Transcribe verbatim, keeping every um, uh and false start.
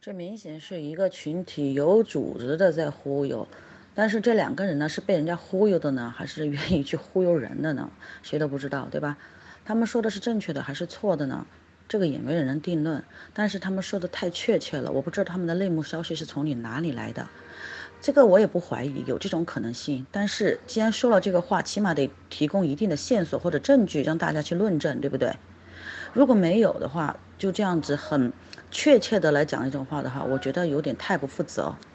这明显是一个群体有组织的在忽悠，但是这两个人呢，是被人家忽悠的呢，还是愿意去忽悠人的呢？谁都不知道，对吧？他们说的是正确的还是错的呢？这个也没人能定论。但是他们说的太确切了，我不知道他们的内幕消息是从你哪里来的。这个我也不怀疑有这种可能性，但是既然说了这个话，起码得提供一定的线索或者证据，让大家去论证，对不对？如果没有的话，就这样子很确切的来讲一种话的话，我觉得有点太不负责。